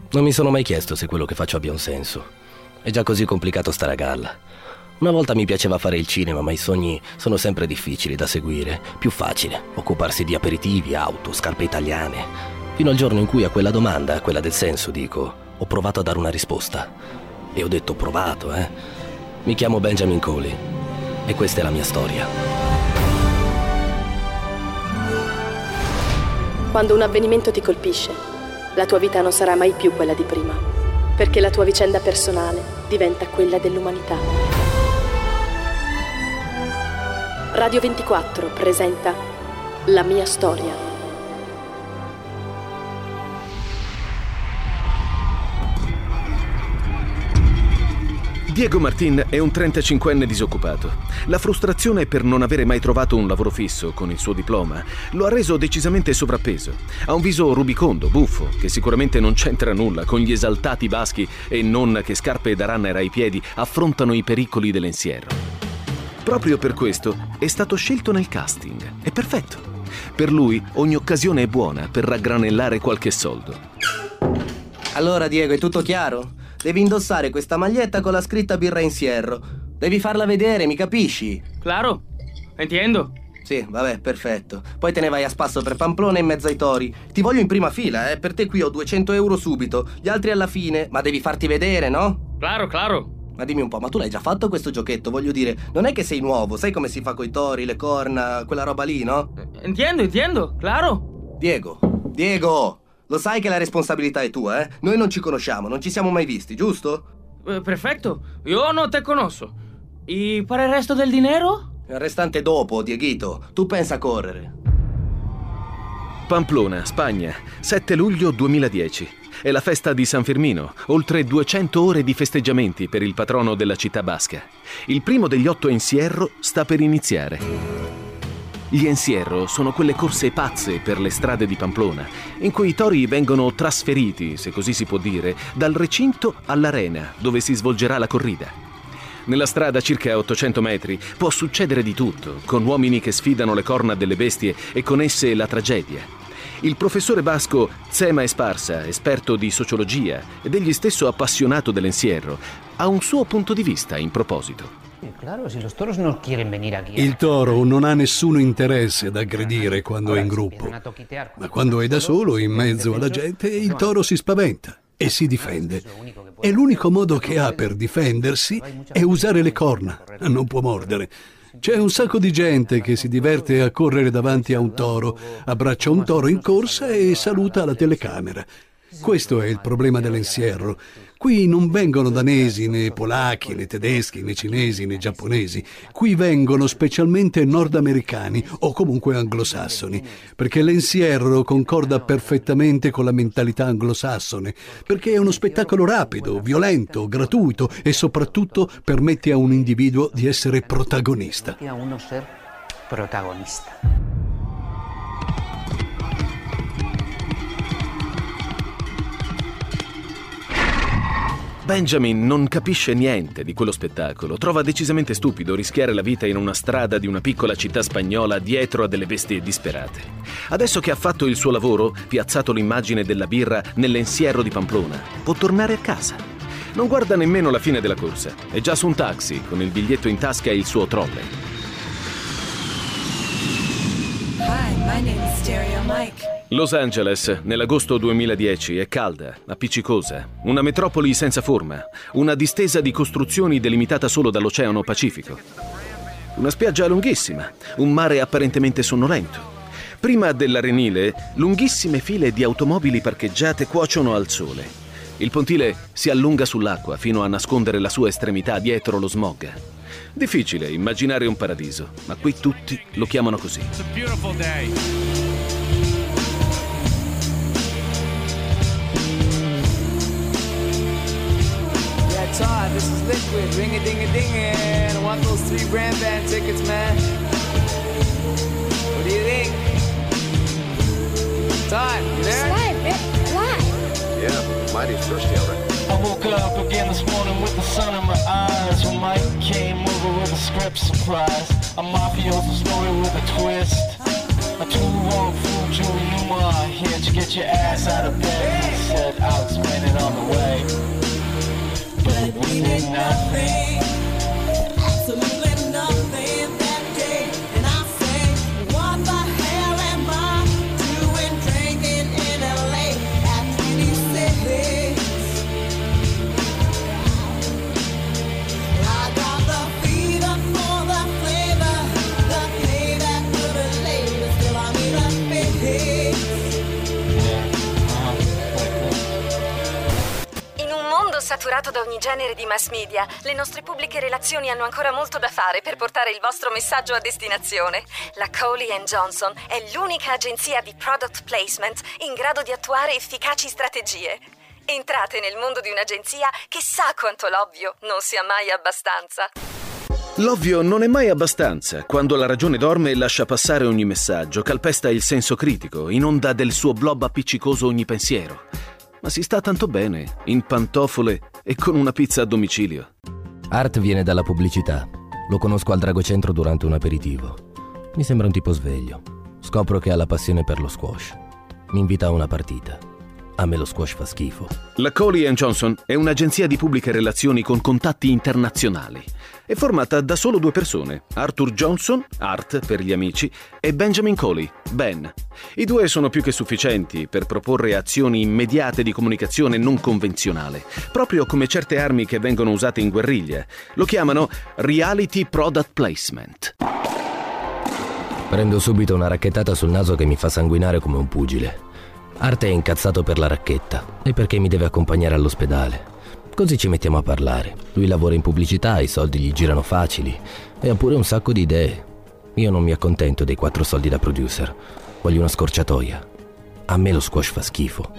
Non mi sono mai chiesto se quello che faccio abbia un senso. È già così complicato stare a galla. Una volta mi piaceva fare il cinema, ma i sogni sono sempre difficili da seguire. Più facile occuparsi di aperitivi, auto, scarpe italiane. Fino al giorno in cui a quella domanda, a quella del senso, dico, ho provato a dare una risposta. E ho detto provato, Mi chiamo Benjamin Coley e questa è la mia storia. Quando un avvenimento ti colpisce, la tua vita non sarà mai più quella di prima, perché la tua vicenda personale diventa quella dell'umanità. Radio 24 presenta La mia storia. Diego Martin è un 35enne disoccupato. La frustrazione per non avere mai trovato un lavoro fisso con il suo diploma lo ha reso decisamente sovrappeso. Ha un viso rubicondo, buffo, che sicuramente non c'entra nulla con gli esaltati baschi e non che scarpe da runner ai piedi affrontano i pericoli dell'encierro. Proprio per questo è stato scelto nel casting. È perfetto. Per lui ogni occasione è buona per raggranellare qualche soldo. Allora, Diego, è tutto chiaro? Devi indossare questa maglietta con la scritta Birra Encierro. Devi farla vedere, mi capisci? Claro, entiendo. Sì, vabbè, perfetto. Poi te ne vai a spasso per Pamplona in mezzo ai tori. Ti voglio in prima fila, Per te qui ho 200 euro subito, gli altri alla fine. Ma devi farti vedere, no? Claro. Ma dimmi un po', ma tu l'hai già fatto questo giochetto? Voglio dire, non è che sei nuovo, sai come si fa coi tori, le corna, quella roba lì, no? Entiendo, claro. Diego, lo sai che la responsabilità è tua, Noi non ci conosciamo, non ci siamo mai visti, giusto? Perfecto, io non te conosco. E per il resto del dinero? Il restante dopo, Dieguito, tu pensa a correre. Pamplona, Spagna, 7 luglio 2010. È la festa di San Firmino, oltre 200 ore di festeggiamenti per il patrono della città basca. Il primo degli 8 encierro sta per iniziare. Gli encierro sono quelle corse pazze per le strade di Pamplona, in cui i tori vengono trasferiti, se così si può dire, dal recinto all'arena, dove si svolgerà la corrida. Nella strada, circa 800 metri, può succedere di tutto, con uomini che sfidano le corna delle bestie e con esse la tragedia. Il professore basco Zema Esparza, esperto di sociologia ed egli stesso appassionato dell'encierro, ha un suo punto di vista in proposito. Il toro non ha nessun interesse ad aggredire quando è in gruppo, ma quando è da solo, in mezzo alla gente, il toro si spaventa e si difende. E l'unico modo che ha per difendersi è usare le corna, non può mordere. C'è un sacco di gente che si diverte a correre davanti a un toro, abbraccia un toro in corsa e saluta la telecamera. Questo è il problema dell'encierro. Qui non vengono danesi, né polacchi, né tedeschi, né cinesi, né giapponesi. Qui vengono specialmente nordamericani o comunque anglosassoni, perché l'encierro concorda perfettamente con la mentalità anglosassone, perché è uno spettacolo rapido, violento, gratuito e soprattutto permette a un individuo di essere protagonista. Benjamin non capisce niente di quello spettacolo. Trova decisamente stupido rischiare la vita in una strada di una piccola città spagnola dietro a delle bestie disperate. Adesso che ha fatto il suo lavoro, piazzato l'immagine della birra nell'encierro di Pamplona, può tornare a casa. Non guarda nemmeno la fine della corsa. È già su un taxi, con il biglietto in tasca e il suo trolley. Hi, my name is Stereo Mike. Los Angeles, nell'agosto 2010, è calda, appiccicosa, una metropoli senza forma, una distesa di costruzioni delimitata solo dall'Oceano Pacifico. Una spiaggia lunghissima, un mare apparentemente sonnolento. Prima dell'arenile, lunghissime file di automobili parcheggiate cuociono al sole. Il pontile si allunga sull'acqua fino a nascondere la sua estremità dietro lo smog. Difficile immaginare un paradiso, ma qui tutti lo chiamano così. It's a beautiful day. Todd, this is Liquid, ring-a-ding-a-dingin'. I want those 3 grand band tickets, man. What do you think? Todd, you there? Live. Yeah, mighty thirsty already. I woke up again this morning with the sun in my eyes when Mike came over with a script surprise. A mafioso story with a twist. A 2-wrong fool, Julie Newmar here to get your ass out of bed. said I'll explain it on the way. But we did nothing, absolutely nothing that day. And I say, what the hell am I doing drinking in LA at 26? I got the fever for the flavor, the payback for the labor, still I need a fix. In un mondo saturato da ogni genere di mass media, le nostre pubbliche relazioni hanno ancora molto da fare per portare il vostro messaggio a destinazione. La Cawley & Johnson è l'unica agenzia di product placement in grado di attuare efficaci strategie. Entrate nel mondo di un'agenzia che sa quanto l'ovvio non sia mai abbastanza. L'ovvio non è mai abbastanza. Quando la ragione dorme lascia passare ogni messaggio, calpesta il senso critico, inonda del suo blob appiccicoso ogni pensiero. Ma si sta tanto bene, in pantofole e con una pizza a domicilio. Art viene dalla pubblicità. Lo conosco al Dragocentro durante un aperitivo. Mi sembra un tipo sveglio. Scopro che ha la passione per lo squash. Mi invita a una partita. A me lo squash fa schifo. La Cawley & Johnson è un'agenzia di pubbliche relazioni con contatti internazionali. È formata da solo 2 persone, Arthur Johnson, Art per gli amici, e Benjamin Cawley, Ben. I 2 sono più che sufficienti per proporre azioni immediate di comunicazione non convenzionale, proprio come certe armi che vengono usate in guerriglia. Lo chiamano Reality Product Placement. Prendo subito una racchettata sul naso che mi fa sanguinare come un pugile. Art è incazzato per la racchetta e perché mi deve accompagnare all'ospedale. Così ci mettiamo a parlare. Lui lavora in pubblicità, i soldi gli girano facili e ha pure un sacco di idee. Io non mi accontento dei 4 soldi da producer. Voglio una scorciatoia. A me lo squash fa schifo.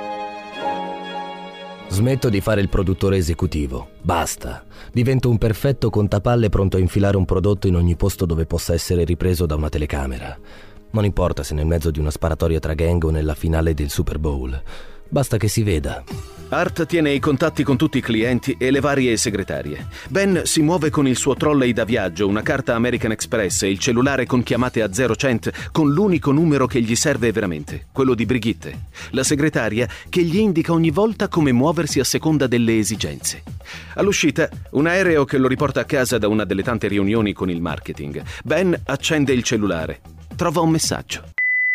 Smetto di fare il produttore esecutivo. Basta. Divento un perfetto contapalle pronto a infilare un prodotto in ogni posto dove possa essere ripreso da una telecamera. Non importa se nel mezzo di una sparatoria tra gang o nella finale del Super Bowl. Basta che si veda. Art tiene i contatti con tutti i clienti e le varie segretarie. Ben si muove con il suo trolley da viaggio, una carta American Express e il cellulare con chiamate a 0-100 con l'unico numero che gli serve veramente, quello di Brigitte, la segretaria che gli indica ogni volta come muoversi a seconda delle esigenze. All'uscita, un aereo che lo riporta a casa da una delle tante riunioni con il marketing. Ben accende il cellulare. Trova un messaggio.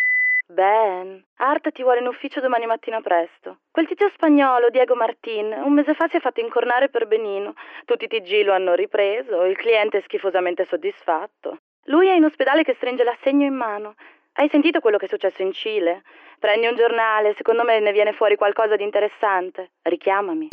Ben, Art ti vuole in ufficio domani mattina presto. Quel tizio spagnolo, Diego Martin, un mese fa si è fatto incornare per benino. Tutti i TG lo hanno ripreso, il cliente è schifosamente soddisfatto. Lui è in ospedale che stringe l'assegno in mano. Hai sentito quello che è successo in Cile? Prendi un giornale, secondo me ne viene fuori qualcosa di interessante. Richiamami.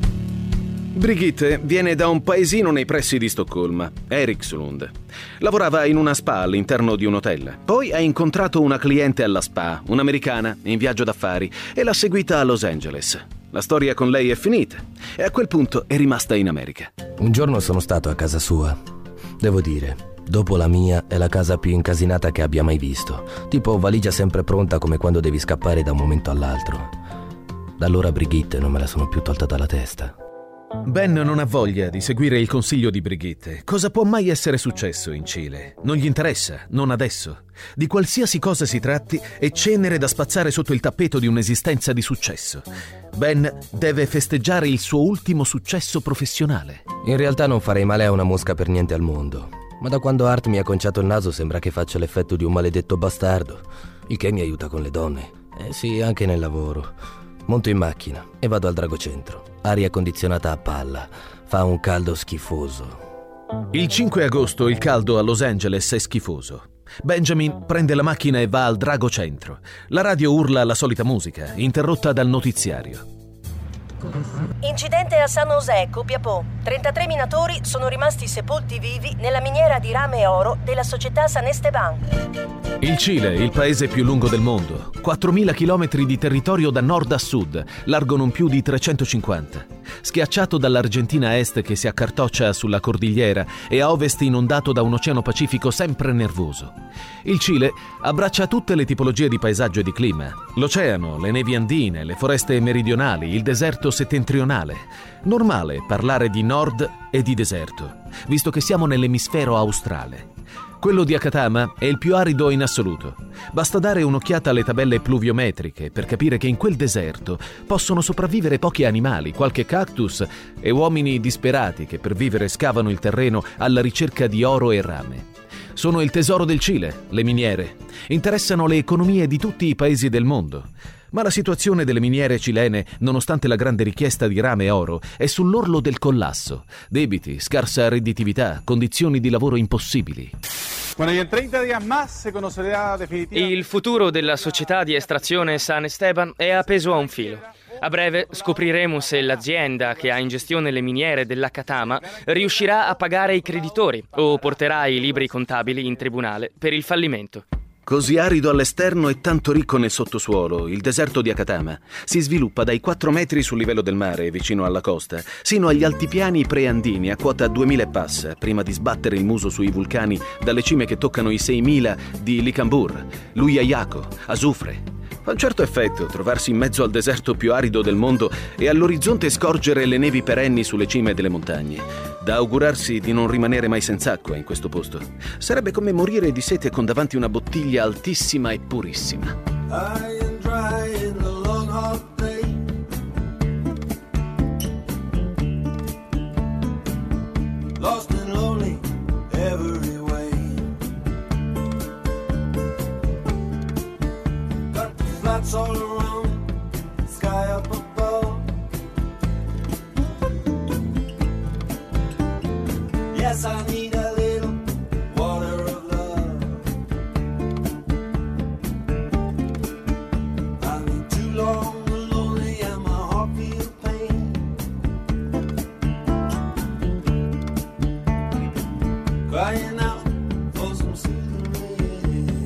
Brigitte viene da un paesino nei pressi di Stoccolma, Erikslund. Lavorava in una spa all'interno di un hotel. Poi ha incontrato una cliente alla spa, un'americana, in viaggio d'affari, e l'ha seguita a Los Angeles. La storia con lei è finita e a quel punto è rimasta in America. Un giorno sono stato a casa sua. Devo dire, dopo la mia è la casa più incasinata che abbia mai visto. Tipo valigia sempre pronta come quando devi scappare da un momento all'altro. Da allora Brigitte non me la sono più tolta dalla testa. Ben non ha voglia di seguire il consiglio di Brigitte. Cosa può mai essere successo in Cile? Non gli interessa, non adesso. Di qualsiasi cosa si tratti, è cenere da spazzare sotto il tappeto di un'esistenza di successo. Ben deve festeggiare il suo ultimo successo professionale. In realtà non farei male a una mosca per niente al mondo. Ma da quando Art mi ha conciato il naso sembra che faccia l'effetto di un maledetto bastardo. Il che mi aiuta con le donne. Sì, anche nel lavoro. Monto in macchina e vado al Dragocentro. Aria condizionata a palla. Fa un caldo schifoso. Il 5 agosto il caldo a Los Angeles è schifoso. Benjamin prende la macchina e va al Dragocentro. La radio urla la solita musica, interrotta dal notiziario. Incidente a San José, Copiapó. 33 minatori sono rimasti sepolti vivi nella miniera di rame e oro della società San Esteban. Il Cile, il paese più lungo del mondo. 4.000 chilometri di territorio da nord a sud, largo non più di 350. Schiacciato dall'Argentina a est che si accartoccia sulla cordigliera e a ovest inondato da un oceano Pacifico sempre nervoso. Il Cile abbraccia tutte le tipologie di paesaggio e di clima. L'oceano, le nevi andine, le foreste meridionali, il deserto settentrionale. Normale parlare di nord e di deserto, visto che siamo nell'emisfero australe. Quello di Akatama è il più arido in assoluto. Basta dare un'occhiata alle tabelle pluviometriche per capire che in quel deserto possono sopravvivere pochi animali, qualche cactus e uomini disperati che per vivere scavano il terreno alla ricerca di oro e rame. Sono il tesoro del Cile, le miniere. Interessano le economie di tutti i paesi del mondo. Ma la situazione delle miniere cilene, nonostante la grande richiesta di rame e oro, è sull'orlo del collasso. Debiti, scarsa redditività, condizioni di lavoro impossibili. Il futuro della società di estrazione San Esteban è appeso a un filo. A breve scopriremo se l'azienda che ha in gestione le miniere dell'Akatama riuscirà a pagare i creditori o porterà i libri contabili in tribunale per il fallimento. Così arido all'esterno e tanto ricco nel sottosuolo, il deserto di Akatama si sviluppa dai 4 metri sul livello del mare vicino alla costa, sino agli altipiani preandini a quota 2000 e passa, prima di sbattere il muso sui vulcani dalle cime che toccano i 6000 di Licambur, Luyayako, Azufre. Fa un certo effetto trovarsi in mezzo al deserto più arido del mondo e all'orizzonte scorgere le nevi perenni sulle cime delle montagne. Da augurarsi di non rimanere mai senza acqua in questo posto. Sarebbe come morire di sete con davanti una bottiglia altissima e purissima. All around, sky up above. Yes, I need a little water of love. I've been too long lonely and my heart feels pain. Crying out for some soothing rain.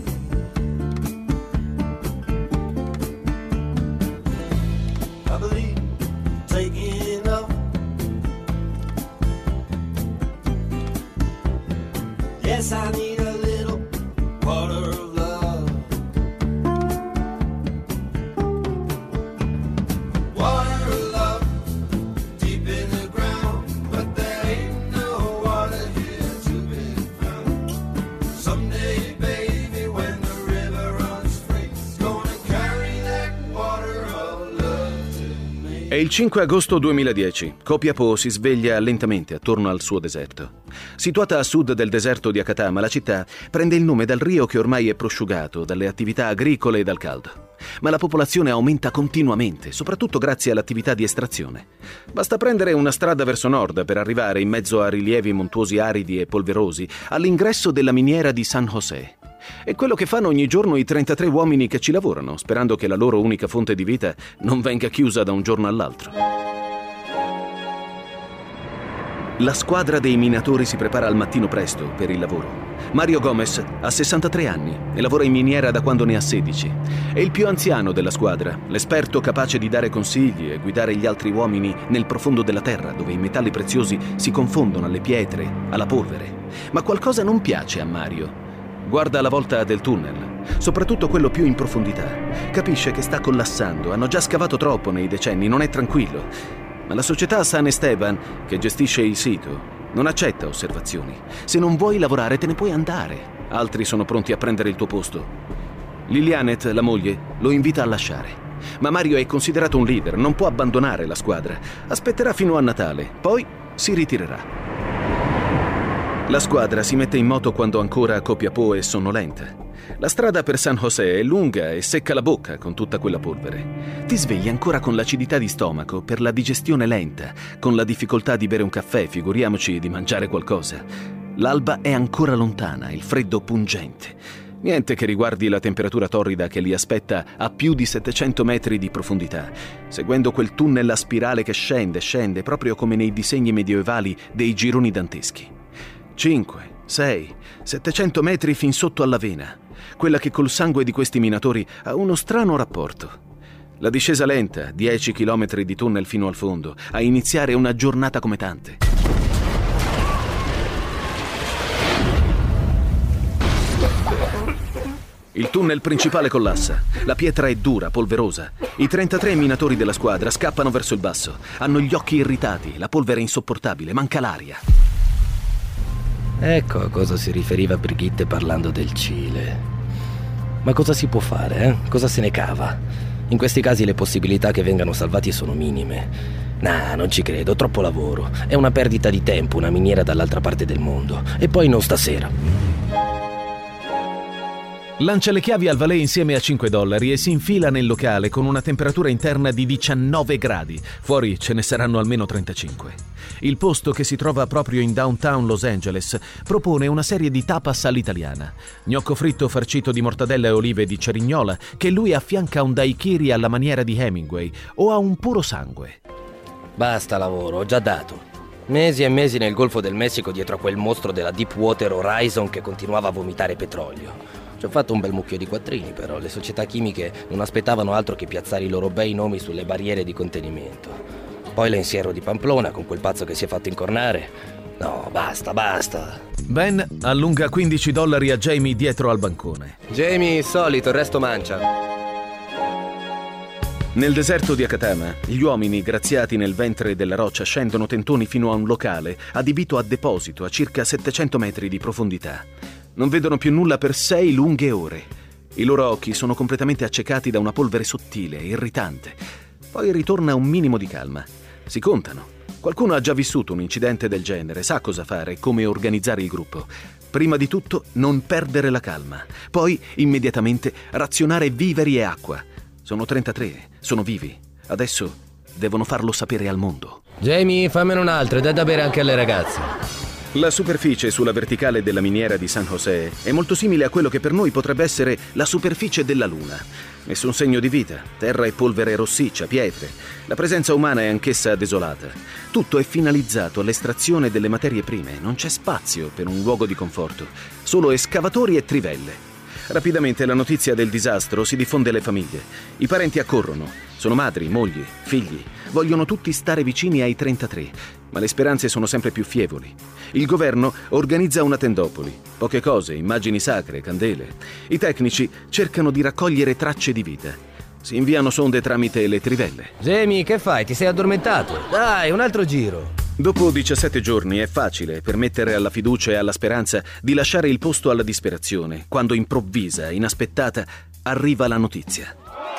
I believe taking enough. Yes, I need a little water of love. Water of love, deep in the ground, but there ain't no water here to be found. Someday, baby, when the river runs free, it's gonna carry that water of love to me. È il 5 agosto 2010. Copiapó si sveglia lentamente attorno al suo deserto. Situata a sud del deserto di Akatama, la città prende il nome dal rio che ormai è prosciugato dalle attività agricole e dal caldo. Ma la popolazione aumenta continuamente, soprattutto grazie all'attività di estrazione. Basta prendere una strada verso nord per arrivare, in mezzo a rilievi montuosi aridi e polverosi, all'ingresso della miniera di San José. È quello che fanno ogni giorno i 33 uomini che ci lavorano, sperando che la loro unica fonte di vita non venga chiusa da un giorno all'altro. La squadra dei minatori si prepara al mattino presto per il lavoro. Mario Gomez ha 63 anni e lavora in miniera da quando ne ha 16. È il più anziano della squadra, l'esperto capace di dare consigli e guidare gli altri uomini nel profondo della terra, dove i metalli preziosi si confondono alle pietre, alla polvere. Ma qualcosa non piace a Mario. Guarda la volta del tunnel, soprattutto quello più in profondità. Capisce che sta collassando, hanno già scavato troppo nei decenni, non è tranquillo. Ma la società San Esteban, che gestisce il sito, non accetta osservazioni. Se non vuoi lavorare te ne puoi andare. Altri sono pronti a prendere il tuo posto. Lilianet, la moglie, lo invita a lasciare. Ma Mario è considerato un leader, non può abbandonare la squadra. Aspetterà fino a Natale, poi si ritirerà. La squadra si mette in moto quando ancora Copiapó è sonnolenta. La strada per San José è lunga e secca la bocca con tutta quella polvere. Ti svegli ancora con l'acidità di stomaco per la digestione lenta, con la difficoltà di bere un caffè, figuriamoci di mangiare qualcosa. L'alba è ancora lontana, il freddo pungente. Niente che riguardi la temperatura torrida che li aspetta a più di 700 metri di profondità, seguendo quel tunnel a spirale che scende, proprio come nei disegni medievali dei gironi danteschi. 5, 6, 700 metri fin sotto alla vena, quella che col sangue di questi minatori ha uno strano rapporto. La discesa lenta, 10 chilometri di tunnel fino al fondo, a iniziare una giornata come tante. Il tunnel principale collassa, la pietra è dura, polverosa. I 33 minatori della squadra scappano verso il basso, hanno gli occhi irritati, la polvere è insopportabile, manca l'aria. Ecco a cosa si riferiva Brigitte parlando del Cile. Ma cosa si può fare, eh? Cosa se ne cava? In questi casi le possibilità che vengano salvati sono minime. Nah, non ci credo, troppo lavoro. È una perdita di tempo, una miniera dall'altra parte del mondo. E poi non stasera. Lancia le chiavi al valet insieme a $5 e si infila nel locale con una temperatura interna di 19 gradi. Fuori ce ne saranno almeno 35. Il posto, che si trova proprio in downtown Los Angeles, propone una serie di tapas all'italiana. Gnocco fritto farcito di mortadella e olive di cerignola, che lui affianca a un daiquiri alla maniera di Hemingway o a un puro sangue. Basta lavoro, ho già dato. Mesi e mesi nel Golfo del Messico dietro a quel mostro della Deepwater Horizon che continuava a vomitare petrolio. Ci ho fatto un bel mucchio di quattrini, però le società chimiche non aspettavano altro che piazzare i loro bei nomi sulle barriere di contenimento. Poi l'ensierro di Pamplona con quel pazzo che si è fatto incornare. No, basta. Ben allunga $15 a Jamie dietro al bancone. Jamie, solito, il resto mancia. Nel deserto di Akatama, gli uomini graziati nel ventre della roccia scendono tentoni fino a un locale adibito a deposito a circa 700 metri di profondità. Non vedono più nulla per 6 lunghe ore. I loro occhi sono completamente accecati da una polvere sottile e irritante. Poi ritorna un minimo di calma. Si contano. Qualcuno ha già vissuto un incidente del genere, sa cosa fare e come organizzare il gruppo. Prima di tutto, non perdere la calma. Poi, immediatamente, razionare viveri e acqua. Sono 33, sono vivi. Adesso devono farlo sapere al mondo. Jamie, fammene un altro e dai da bere anche alle ragazze. La superficie sulla verticale della miniera di San José è molto simile a quello che per noi potrebbe essere la superficie della Luna. Nessun segno di vita, terra e polvere rossiccia, pietre. La presenza umana è anch'essa desolata. Tutto è finalizzato all'estrazione delle materie prime, non c'è spazio per un luogo di conforto, solo escavatori e trivelle. Rapidamente la notizia del disastro si diffonde alle famiglie. I parenti accorrono, sono madri, mogli, figli, vogliono tutti stare vicini ai 33, ma le speranze sono sempre più fievoli. Il governo organizza una tendopoli, poche cose, immagini sacre, candele. I tecnici cercano di raccogliere tracce di vita. Si inviano sonde tramite le trivelle. Jamie, che fai? Ti sei addormentato? Dai, un altro giro. Dopo 17 giorni è facile permettere alla fiducia e alla speranza di lasciare il posto alla disperazione, quando improvvisa, inaspettata, arriva la notizia.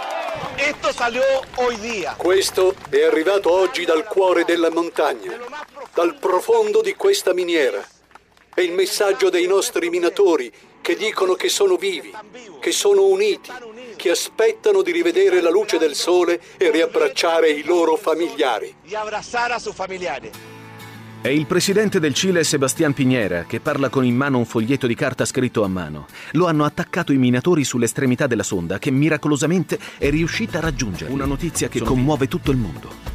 Questo è arrivato oggi dal cuore della montagna, dal profondo di questa miniera. È il messaggio dei nostri minatori che dicono che sono vivi, che sono uniti, che aspettano di rivedere la luce del sole e riabbracciare i loro familiari. È il presidente del Cile, Sebastián Piñera, che parla con in mano un foglietto di carta scritto a mano. Lo hanno attaccato i minatori sull'estremità della sonda, che miracolosamente è riuscita a raggiungere. Una notizia che commuove tutto il mondo.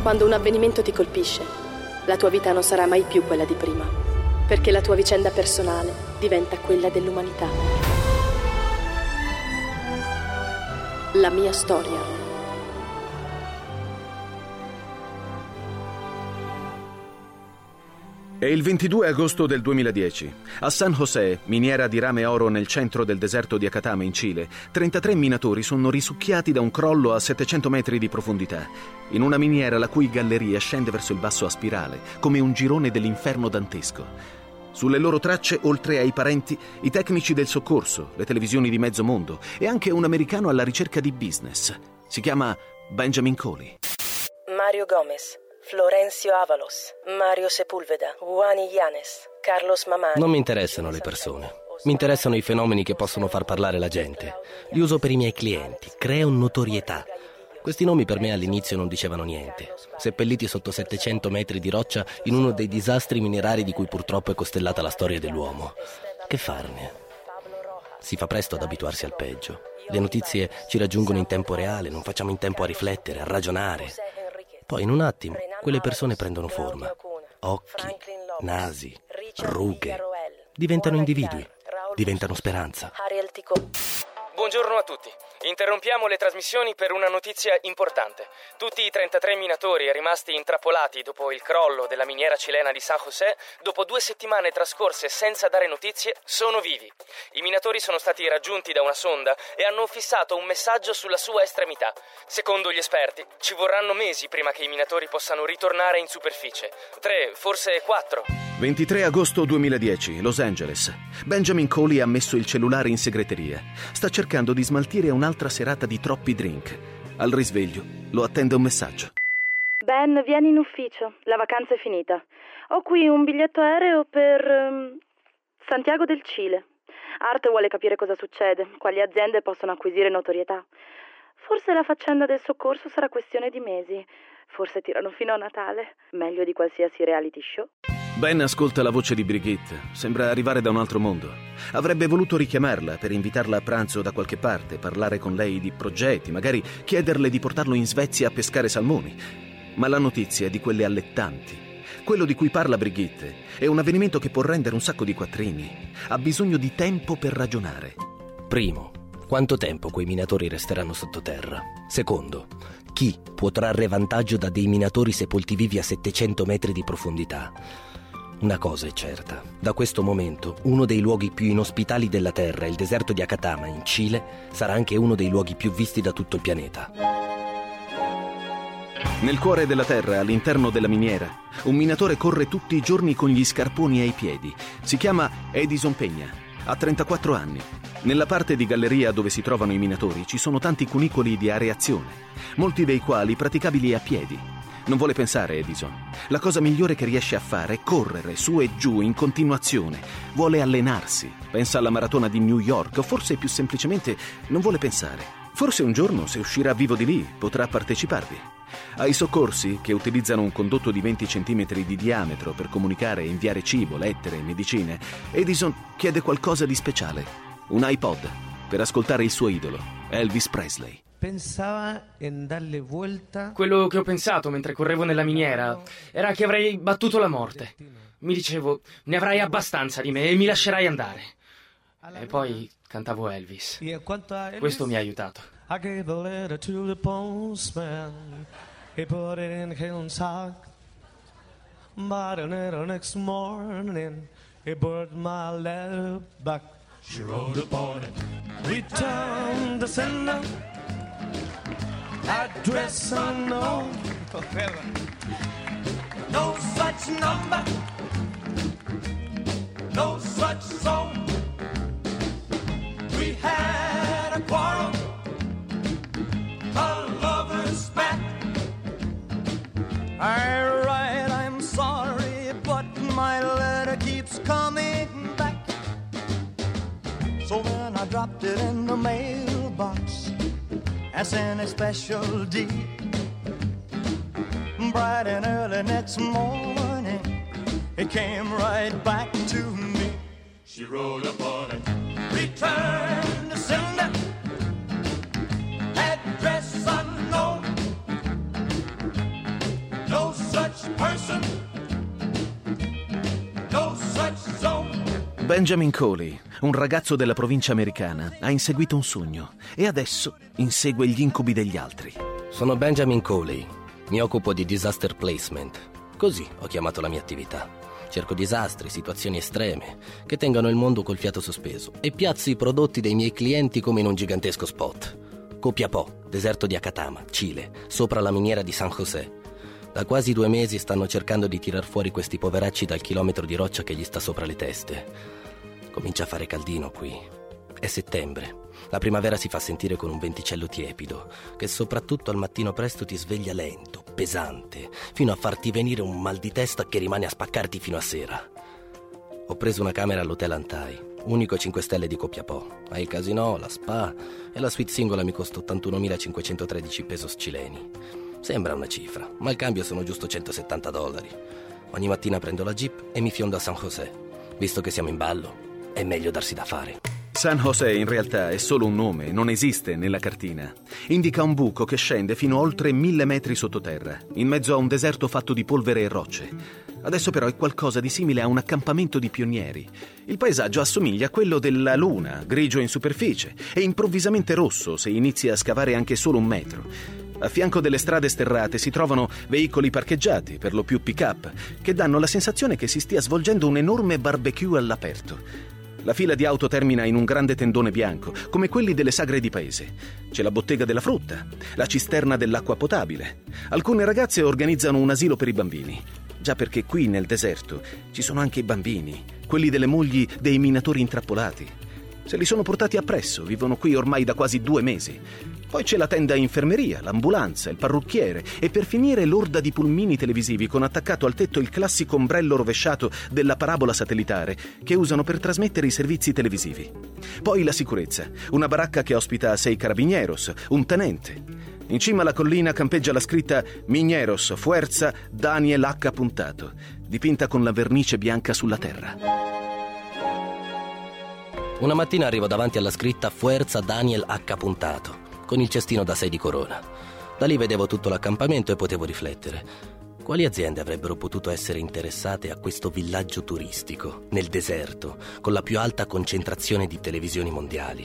Quando un avvenimento ti colpisce, la tua vita non sarà mai più quella di prima, perché la tua vicenda personale diventa quella dell'umanità. La mia storia. È il 22 agosto del 2010. A San José, miniera di rame oro nel centro del deserto di Acatama in Cile, 33 minatori sono risucchiati da un crollo a 700 metri di profondità, in una miniera la cui galleria scende verso il basso a spirale, come un girone dell'inferno dantesco. Sulle loro tracce, oltre ai parenti, i tecnici del soccorso, le televisioni di mezzo mondo e anche un americano alla ricerca di business. Si chiama Benjamin Coley. Mario Gomez, Florencio Avalos, Mario Sepúlveda, Juan Illanes, Carlos Mamani. Non mi interessano le persone. Mi interessano i fenomeni che possono far parlare la gente. Li uso per i miei clienti. Creo notorietà. Questi nomi per me all'inizio non dicevano niente. Seppelliti sotto 700 metri di roccia in uno dei disastri minerari di cui purtroppo è costellata la storia dell'uomo. Che farne? Si fa presto ad abituarsi al peggio. Le notizie ci raggiungono in tempo reale, non facciamo in tempo a riflettere, a ragionare. Poi in un attimo quelle persone prendono forma. Occhi, nasi, rughe. Diventano individui, diventano speranza. Buongiorno a tutti. Interrompiamo le trasmissioni per una notizia importante. Tutti i 33 minatori rimasti intrappolati dopo il crollo della miniera cilena di San José, dopo 2 settimane trascorse senza dare notizie, sono vivi. I minatori sono stati raggiunti da una sonda e hanno fissato un messaggio sulla sua estremità. Secondo gli esperti, ci vorranno mesi prima che i minatori possano ritornare in superficie. 3, forse 4. 23 agosto 2010, Los Angeles. Benjamin Coley ha messo il cellulare in segreteria. Sta cercando di smaltire un'altra serata di troppi drink. Al risveglio lo attende un messaggio. Ben, vieni in ufficio. La vacanza è finita. Ho qui un biglietto aereo per Santiago del Cile. Art vuole capire cosa succede, quali aziende possono acquisire notorietà. Forse la faccenda del soccorso sarà questione di mesi. Forse tirano fino a Natale. Meglio di qualsiasi reality show. Ben ascolta la voce di Brigitte. Sembra arrivare da un altro mondo. Avrebbe voluto richiamarla per invitarla a pranzo da qualche parte, parlare con lei di progetti, magari chiederle di portarlo in Svezia a pescare salmoni. Ma la notizia è di quelle allettanti. Quello di cui parla Brigitte è un avvenimento che può rendere un sacco di quattrini. Ha bisogno di tempo per ragionare. Primo, quanto tempo quei minatori resteranno sottoterra? Secondo, chi può trarre vantaggio da dei minatori sepolti vivi a 700 metri di profondità? Una cosa è certa, da questo momento uno dei luoghi più inospitali della Terra, il deserto di Acatama in Cile, sarà anche uno dei luoghi più visti da tutto il pianeta. Nel cuore della Terra, all'interno della miniera, un minatore corre tutti i giorni con gli scarponi ai piedi. Si chiama Edison Peña, ha 34 anni. Nella parte di galleria dove si trovano i minatori ci sono tanti cunicoli di areazione, molti dei quali praticabili a piedi. Non vuole pensare Edison. La cosa migliore che riesce a fare è correre su e giù in continuazione. Vuole allenarsi. Pensa alla maratona di New York, o forse più semplicemente non vuole pensare. Forse un giorno, se uscirà vivo di lì, potrà parteciparvi. Ai soccorsi, che utilizzano un condotto di 20 centimetri di diametro per comunicare e inviare cibo, lettere e medicine, Edison chiede qualcosa di speciale. Un iPod per ascoltare il suo idolo, Elvis Presley. Pensava in darle vuelta. Quello che ho pensato mentre correvo nella miniera era che avrei battuto la morte. Mi dicevo, ne avrai abbastanza di me e mi lascerai andare. E poi cantavo Elvis. Questo mi ha aiutato. I gave a letter to the postman. He put it in his sock. But the next morning he put my letter back. She wrote upon it, return the sender, address unknown. No such number, no such song. We had a quarrel, a lover's spat. I write, I'm sorry, but my letter keeps coming back. So then I dropped it in the mailbox as in a special deed. Bright and early next morning, it came right back to me. She wrote upon it, return to sender, address unknown. person, no such zone. Benjamin Coley, un ragazzo della provincia americana, ha inseguito un sogno e adesso insegue gli incubi degli altri. Sono Benjamin Coley. Mi occupo di disaster placement. Così ho chiamato la mia attività. Cerco disastri, situazioni estreme, che tengano il mondo col fiato sospeso e piazzo i prodotti dei miei clienti come in un gigantesco spot. Copiapó, deserto di Acatama, Cile, sopra la miniera di San José. Da quasi 2 mesi stanno cercando di tirar fuori questi poveracci dal chilometro di roccia che gli sta sopra le teste. Comincia a fare caldino qui. È settembre. La primavera si fa sentire con un venticello tiepido, che soprattutto al mattino presto ti sveglia lento, pesante, fino a farti venire un mal di testa che rimane a spaccarti fino a sera. Ho preso una camera all'Hotel Antai, unico 5 stelle di Copiapó. Ha il casino, la spa e la suite singola mi costa 81.513 pesos cileni. Sembra una cifra, ma il cambio sono giusto $170. Ogni mattina prendo la jeep e mi fiondo a San José. Visto che siamo in ballo, è meglio darsi da fare. San José in realtà è solo un nome, non esiste nella cartina. Indica un buco che scende fino a oltre 1000 metri sottoterra, in mezzo a un deserto fatto di polvere e rocce. Adesso però è qualcosa di simile a un accampamento di pionieri. Il paesaggio assomiglia a quello della Luna, grigio in superficie e improvvisamente rosso se inizi a scavare anche solo 1 metro. A fianco delle strade sterrate si trovano veicoli parcheggiati, per lo più pick-up, che danno la sensazione che si stia svolgendo un enorme barbecue all'aperto. La fila di auto termina in un grande tendone bianco, come quelli delle sagre di paese. C'è la bottega della frutta, la cisterna dell'acqua potabile. Alcune ragazze organizzano un asilo per i bambini. Già perché qui nel deserto ci sono anche i bambini, quelli delle mogli dei minatori intrappolati. Se li sono portati appresso, vivono qui ormai da quasi 2 mesi. Poi c'è la tenda infermeria, l'ambulanza, il parrucchiere e per finire l'orda di pulmini televisivi con attaccato al tetto il classico ombrello rovesciato della parabola satellitare che usano per trasmettere i servizi televisivi. Poi la sicurezza, una baracca che ospita 6 carabinieros, un tenente. In cima alla collina campeggia la scritta Mineros, Fuerza, Daniel H. Puntato, dipinta con la vernice bianca sulla terra. Una mattina arrivo davanti alla scritta Fuerza Daniel H. Puntato, con il cestino da 6 di corona. Da lì vedevo tutto l'accampamento e potevo riflettere. Quali aziende avrebbero potuto essere interessate a questo villaggio turistico, nel deserto, con la più alta concentrazione di televisioni mondiali?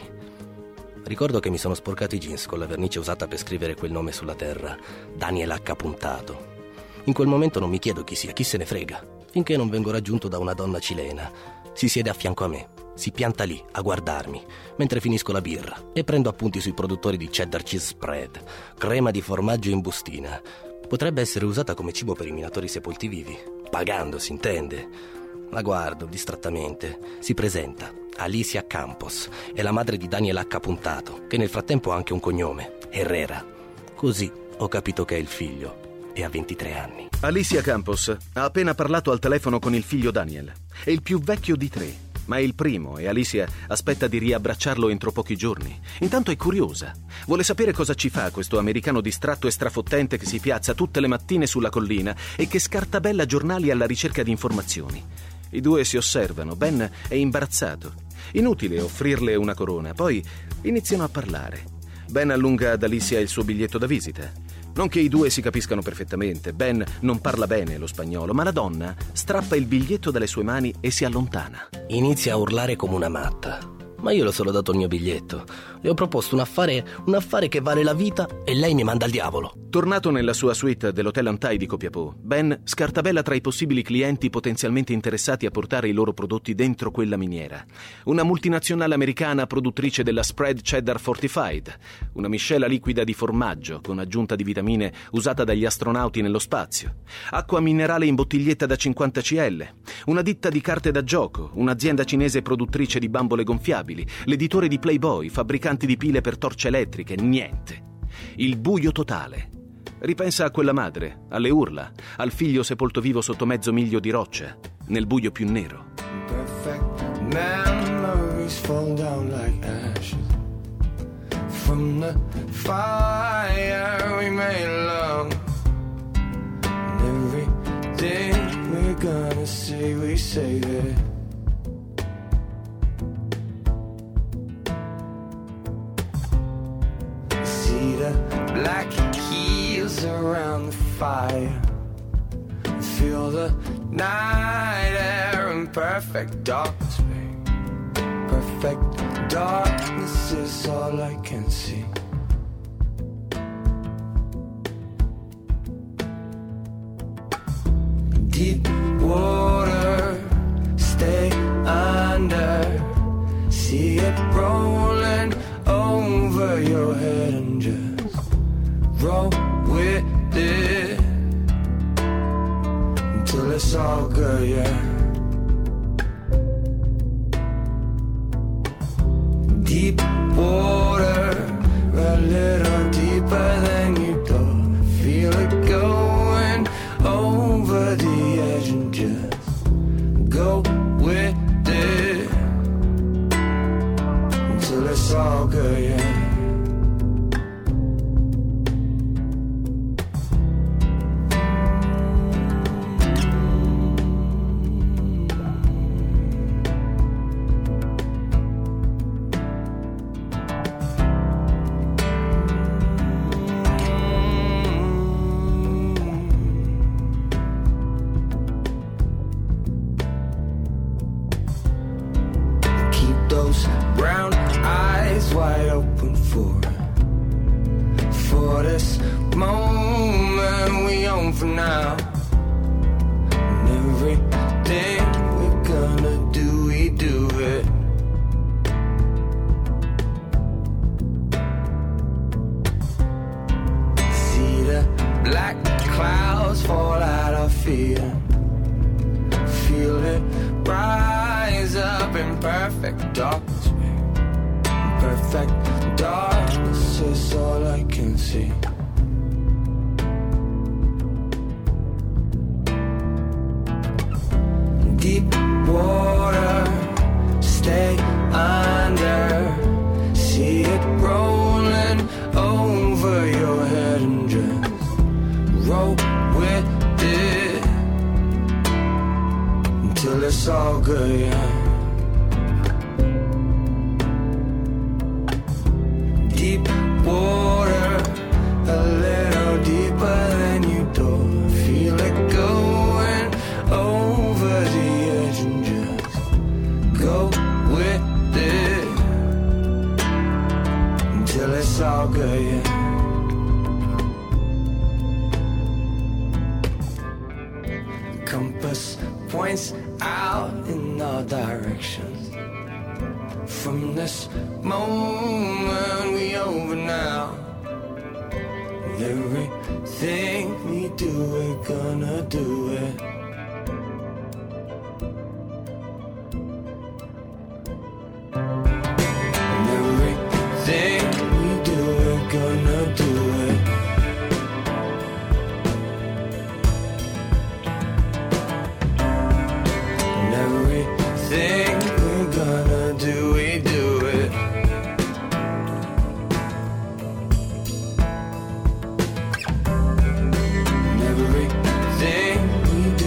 Ricordo che mi sono sporcato i jeans con la vernice usata per scrivere quel nome sulla terra, Daniel H. Puntato. In quel momento non mi chiedo chi sia, chi se ne frega, finché non vengo raggiunto da una donna cilena. Si siede a fianco a me, si pianta lì a guardarmi, mentre finisco la birra e prendo appunti sui produttori di cheddar cheese spread, crema di formaggio in bustina. Potrebbe essere usata come cibo per i minatori sepolti vivi, pagando, si intende. La guardo distrattamente, si presenta, Alicia Campos, è la madre di Daniel H. Puntato, che nel frattempo ha anche un cognome, Herrera. Così ho capito che è il figlio e ha 23 anni. Alicia Campos ha appena parlato al telefono con il figlio Daniel. È il più vecchio di 3, ma è il primo e Alicia aspetta di riabbracciarlo entro pochi giorni. Intanto è curiosa. Vuole sapere cosa ci fa questo americano distratto e strafottente che si piazza tutte le mattine sulla collina e che scartabella giornali alla ricerca di informazioni. I due si osservano. Ben è imbarazzato. Inutile offrirle una corona. Poi iniziano a parlare. Ben allunga ad Alicia il suo biglietto da visita. Non che i due si capiscano perfettamente. Ben non parla bene lo spagnolo, ma la donna strappa il biglietto dalle sue mani e si allontana. Inizia a urlare come una matta. Ma io le ho solo dato il mio biglietto. Le ho proposto un affare che vale la vita e lei mi manda al diavolo. Tornato nella sua suite dell'Hotel Antai di Copiapó, Ben scartabella tra i possibili clienti potenzialmente interessati a portare i loro prodotti dentro quella miniera. Una multinazionale americana produttrice della Spread Cheddar Fortified, una miscela liquida di formaggio con aggiunta di vitamine usata dagli astronauti nello spazio, acqua minerale in bottiglietta da 50 cl, una ditta di carte da gioco, un'azienda cinese produttrice di bambole gonfiabili, l'editore di Playboy, fabbricanti di pile per torce elettriche, niente. Il buio totale. Ripensa a quella madre, alle urla, al figlio sepolto vivo sotto mezzo miglio di roccia, nel buio più nero. Perfect memories fall down like ashes from the fire we made love. And every day we're gonna say we save it. See the black keels around the fire, the night air in perfect darkness, babe. Perfect darkness is all I can see. Deep water, stay under. See it rolling over your head and just roll with it until it's all good, yeah. Deep water, a little deeper than you thought. Feel it going over the edge and just go with it until it's all good, yeah. Brown eyes wide open for this moment we own for now. And everything we're gonna do, we do it. See the black clouds fall at our feet and feel it rise up in perfect darkness, babe. Perfect darkness is all I can see. Deep water, stay under. See it rolling over your head and just roll with it until it's all good, yeah. Deep water, a little deeper than you thought. Feel it going over the edge and just go with it until it's all good, yeah. Compass points out in all directions. From this moment we over now. Everything we do, we're gonna do it. And everything we do, we're gonna do it. And everything we're gonna do, we do it. And everything we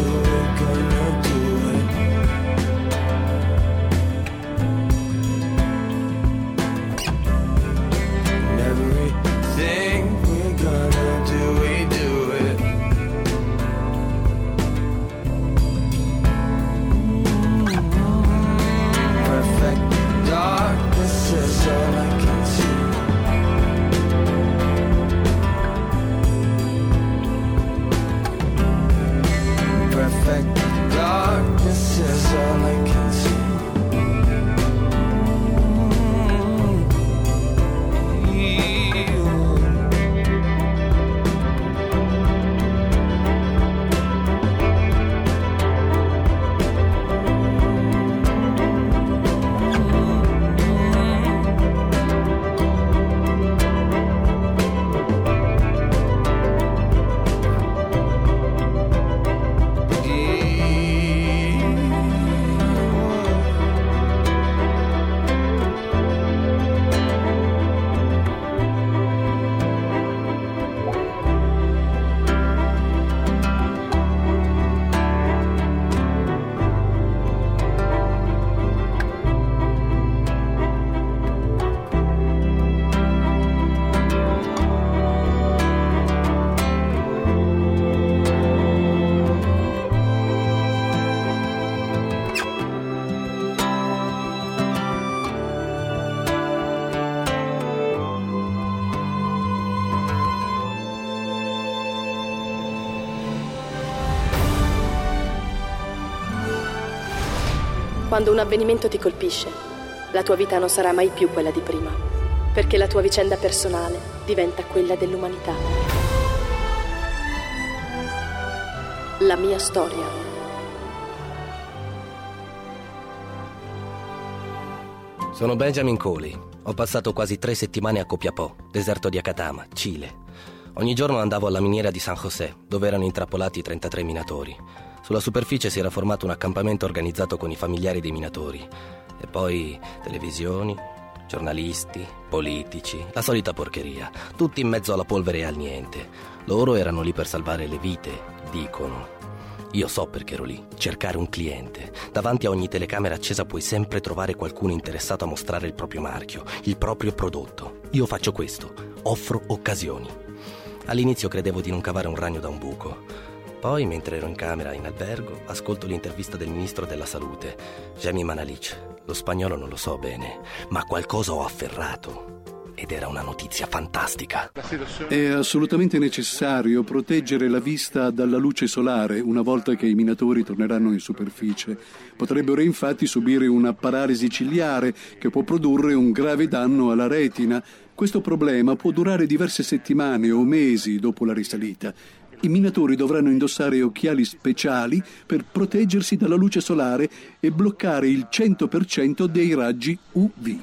Quando un avvenimento ti colpisce, la tua vita non sarà mai più quella di prima, perché la tua vicenda personale diventa quella dell'umanità. La mia storia. Sono Benjamin Coley. Ho passato quasi 3 settimane a Copiapó, deserto di Acatama, Cile. Ogni giorno andavo alla miniera di San José, dove erano intrappolati 33 minatori. Sulla superficie si era formato un accampamento organizzato con i familiari dei minatori. E poi televisioni, giornalisti, politici, la solita porcheria, tutti in mezzo alla polvere e al niente. Loro erano lì per salvare le vite, dicono. Io so perché ero lì, cercare un cliente. Davanti a ogni telecamera accesa puoi sempre trovare qualcuno interessato a mostrare il proprio marchio, il proprio prodotto. Io faccio questo, offro occasioni. All'inizio credevo di non cavare un ragno da un buco. Poi, mentre ero in camera in albergo, ascolto l'intervista del ministro della salute, Jami Manalic. Lo spagnolo non lo so bene, ma qualcosa ho afferrato. Ed era una notizia fantastica. È assolutamente necessario proteggere la vista dalla luce solare una volta che i minatori torneranno in superficie. Potrebbero infatti subire una paralisi ciliare che può produrre un grave danno alla retina. Questo problema può durare diverse settimane o mesi dopo la risalita. I minatori dovranno indossare occhiali speciali per proteggersi dalla luce solare e bloccare il 100% dei raggi UV.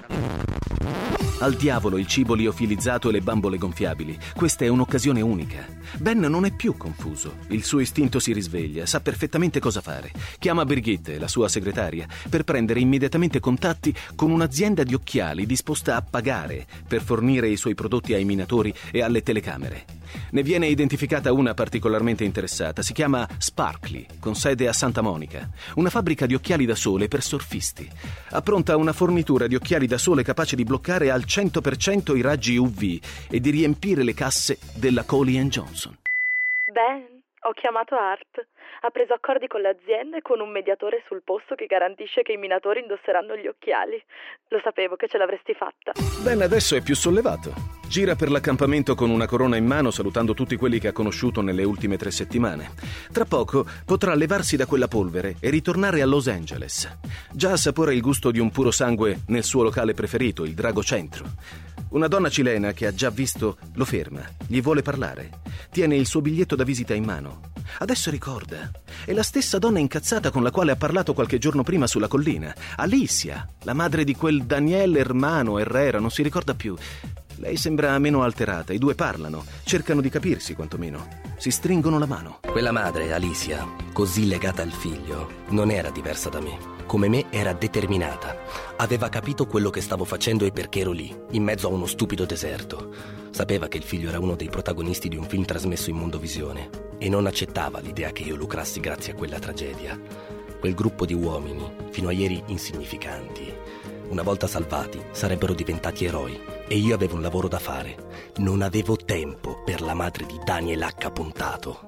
Al diavolo il cibo liofilizzato e le bambole gonfiabili. Questa è un'occasione unica. Ben non è più confuso. Il suo istinto si risveglia, sa perfettamente cosa fare. Chiama Brigitte, la sua segretaria, per prendere immediatamente contatti con un'azienda di occhiali disposta a pagare per fornire i suoi prodotti ai minatori e alle telecamere. Ne viene identificata una particolarmente interessata. Si chiama Sparkly, con sede a Santa Monica. Una fabbrica di occhiali da sole per surfisti. Appronta una fornitura di occhiali da sole capace di bloccare al 100% i raggi UV e di riempire le casse della Coley & Johnson. Ben, ho chiamato Art. Ha preso accordi con l'azienda e con un mediatore sul posto che garantisce che i minatori indosseranno gli occhiali. Lo sapevo che ce l'avresti fatta. Ben adesso è più sollevato. Gira per l'accampamento con una corona in mano, salutando tutti quelli che ha conosciuto nelle ultime 3 settimane. Tra poco potrà levarsi da quella polvere e ritornare a Los Angeles. Già assapora il gusto di un puro sangue nel suo locale preferito, il Drago Centro. Una donna cilena che ha già visto lo ferma, gli vuole parlare. Tiene il suo biglietto da visita in mano. Adesso ricorda. È la stessa donna incazzata con la quale ha parlato qualche giorno prima sulla collina. Alicia, la madre di quel Daniel Hermano Herrera, non si ricorda più. Lei sembra meno alterata, i due parlano, cercano di capirsi quantomeno. Si stringono la mano. Quella madre, Alicia, così legata al figlio, non era diversa da me. Come me era determinata. Aveva capito quello che stavo facendo e perché ero lì, in mezzo a uno stupido deserto. Sapeva che il figlio era uno dei protagonisti di un film trasmesso in Mondovisione e non accettava l'idea che io lucrassi grazie a quella tragedia. Quel gruppo di uomini, fino a ieri insignificanti, una volta salvati, sarebbero diventati eroi. E io avevo un lavoro da fare. Non avevo tempo per la madre di Daniel H. Puntato.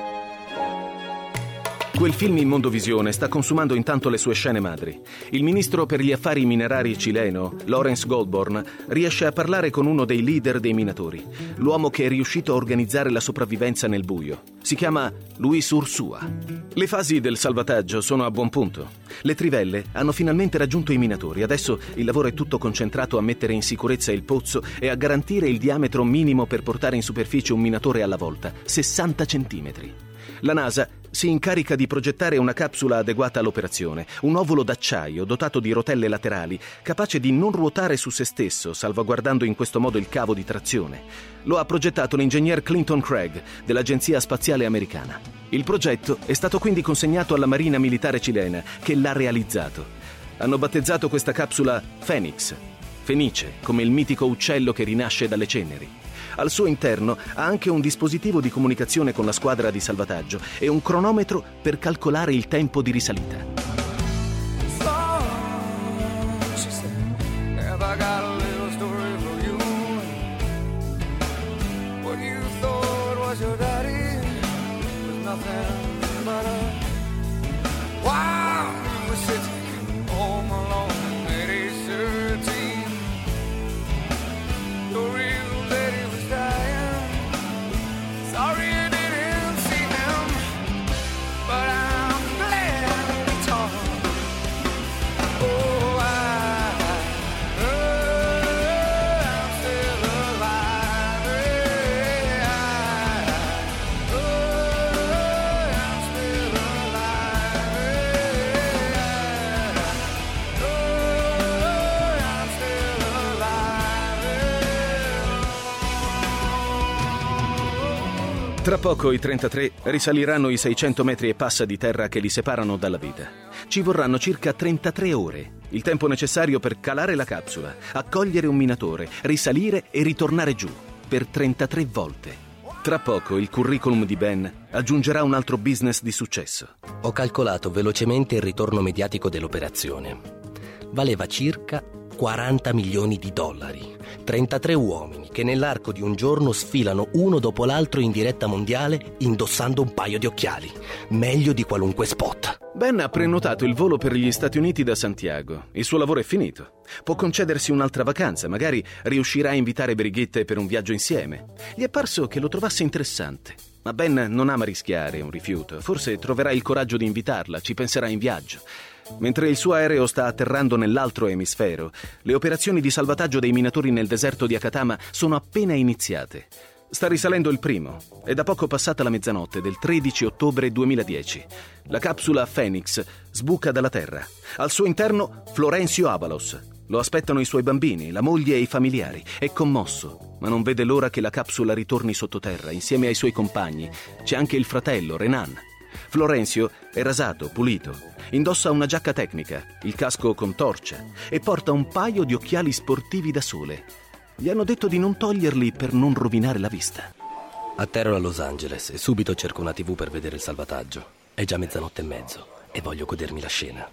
Quel film in Mondovisione sta consumando intanto le sue scene madri. Il ministro per gli affari minerari cileno, Lawrence Goldborn, riesce a parlare con uno dei leader dei minatori, l'uomo che è riuscito a organizzare la sopravvivenza nel buio. Si chiama Luis Ursúa. Le fasi del salvataggio sono a buon punto. Le trivelle hanno finalmente raggiunto i minatori. Adesso il lavoro è tutto concentrato a mettere in sicurezza il pozzo e a garantire il diametro minimo per portare in superficie un minatore alla volta, 60 centimetri. La NASA si incarica di progettare una capsula adeguata all'operazione, un ovolo d'acciaio dotato di rotelle laterali, capace di non ruotare su se stesso, salvaguardando in questo modo il cavo di trazione. Lo ha progettato l'ingegner Clinton Craig dell'Agenzia Spaziale Americana. Il progetto è stato quindi consegnato alla Marina Militare cilena, che l'ha realizzato. Hanno battezzato questa capsula Phoenix, Fenice, come il mitico uccello che rinasce dalle ceneri. Al suo interno ha anche un dispositivo di comunicazione con la squadra di salvataggio e un cronometro per calcolare il tempo di risalita. Tra poco i 33 risaliranno i 600 metri e passa di terra che li separano dalla vita. Ci vorranno circa 33 ore, il tempo necessario per calare la capsula, accogliere un minatore, risalire e ritornare giù, per 33 volte. Tra poco il curriculum di Ben aggiungerà un altro business di successo. Ho calcolato velocemente il ritorno mediatico dell'operazione. Valeva circa 40 milioni di dollari. 33 uomini che nell'arco di un giorno sfilano uno dopo l'altro in diretta mondiale indossando un paio di occhiali. Meglio di qualunque spot. Ben ha prenotato il volo per gli Stati Uniti da Santiago. Il suo lavoro è finito. Può concedersi un'altra vacanza, magari riuscirà a invitare Brigitte per un viaggio insieme. Gli è parso che lo trovasse interessante. Ma Ben non ama rischiare un rifiuto. Forse troverà il coraggio di invitarla, ci penserà in viaggio. Mentre il suo aereo sta atterrando nell'altro emisfero, le operazioni di salvataggio dei minatori nel deserto di Akatama sono appena iniziate. Sta risalendo il primo. È da poco passata la mezzanotte del 13 ottobre 2010. La capsula Phoenix sbuca dalla Terra. Al suo interno Florencio Avalos. Lo aspettano i suoi bambini, la moglie e i familiari. È commosso, ma non vede l'ora che la capsula ritorni sottoterra insieme ai suoi compagni. C'è anche il fratello, Renan. Florencio è rasato, pulito, indossa una giacca tecnica, il casco con torcia e porta un paio di occhiali sportivi da sole. Gli hanno detto di non toglierli per non rovinare la vista. Atterro a Los Angeles e subito cerco una TV per vedere il salvataggio. È già mezzanotte e mezzo e voglio godermi la scena.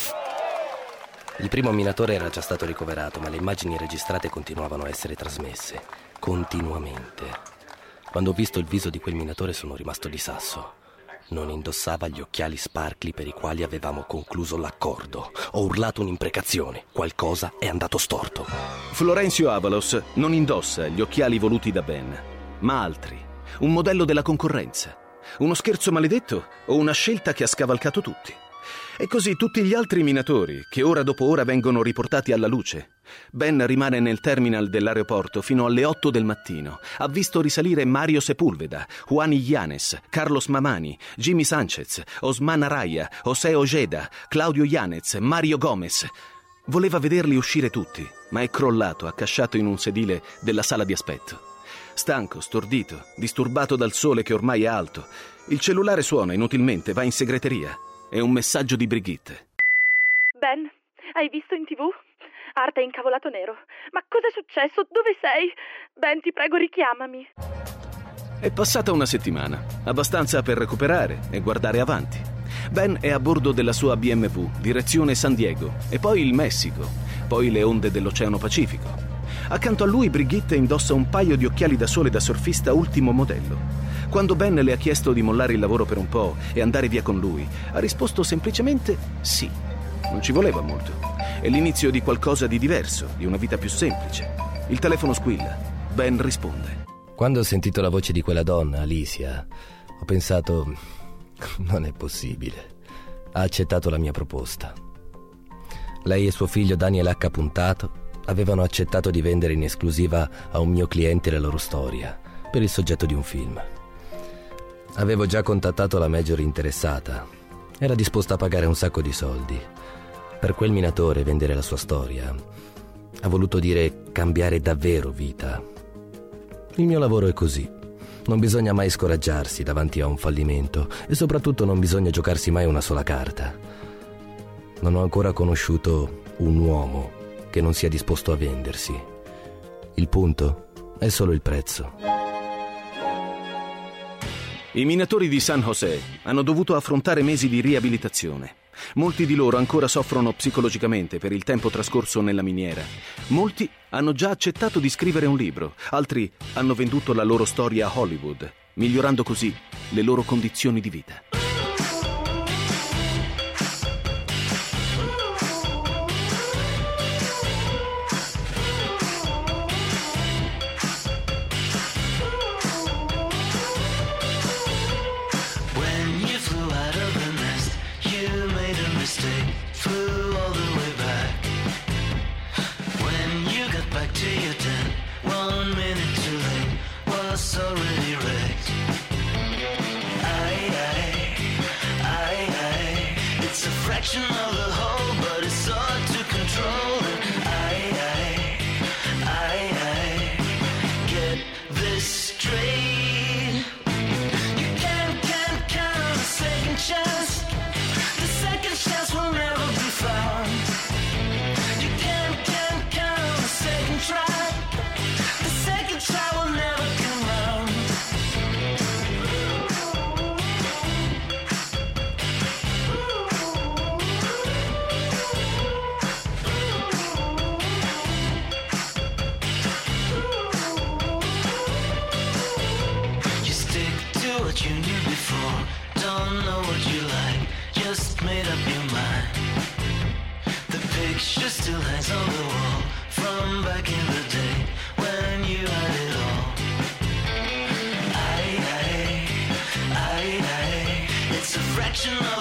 Il primo minatore era già stato ricoverato, ma le immagini registrate continuavano a essere trasmesse. Continuamente. Quando ho visto il viso di quel minatore sono rimasto di sasso. Non indossava gli occhiali sparkly per i quali avevamo concluso l'accordo. Ho urlato un'imprecazione. Qualcosa è andato storto. Florencio Avalos non indossa gli occhiali voluti da Ben, ma altri. Un modello della concorrenza. Uno scherzo maledetto o una scelta che ha scavalcato tutti. E così tutti gli altri minatori, che ora dopo ora vengono riportati alla luce. Ben rimane nel terminal dell'aeroporto fino alle 8 del mattino. Ha visto risalire Mario Sepúlveda, Juan Illanes, Carlos Mamani, Jimmy Sanchez, Osman Araya, José Ojeda, Claudio Yanez, Mario Gomez. Voleva vederli uscire tutti, ma è crollato, accasciato in un sedile della sala di aspetto. Stanco, stordito, disturbato dal sole che ormai è alto. Il cellulare suona inutilmente, va in segreteria. È un messaggio di Brigitte. Ben, hai visto in TV? Art è incavolato nero. Ma cos'è successo? Dove sei? Ben, ti prego, richiamami. È passata una settimana, abbastanza per recuperare e guardare avanti. Ben è a bordo della sua BMW, direzione San Diego, e poi il Messico, poi le onde dell'Oceano Pacifico. Accanto a lui Brigitte indossa un paio di occhiali da sole da surfista ultimo modello. Quando Ben le ha chiesto di mollare il lavoro per un po' e andare via con lui, ha risposto semplicemente sì. Non ci voleva molto. È l'inizio di qualcosa di diverso, di una vita più semplice. Il telefono squilla. Ben risponde. Quando ho sentito la voce di quella donna, Alicia, ho pensato: non è possibile. Ha accettato la mia proposta. Lei e suo figlio Daniel H. Puntato avevano accettato di vendere in esclusiva a un mio cliente la loro storia per il soggetto di un film. Avevo già contattato la major interessata. Era disposta a pagare un sacco di soldi. Per quel minatore vendere la sua storia ha voluto dire cambiare davvero vita. Il mio lavoro è così. Non bisogna mai scoraggiarsi davanti a un fallimento e soprattutto non bisogna giocarsi mai una sola carta. Non ho ancora conosciuto un uomo che non sia disposto a vendersi. Il punto è solo il prezzo. I minatori di San José hanno dovuto affrontare mesi di riabilitazione. Molti di loro ancora soffrono psicologicamente per il tempo trascorso nella miniera. Molti hanno già accettato di scrivere un libro, altri hanno venduto la loro storia a Hollywood, migliorando così le loro condizioni di vita. know what you like, just made up your mind. The picture still hangs on the wall from back in the day when you had it all. It's a fraction of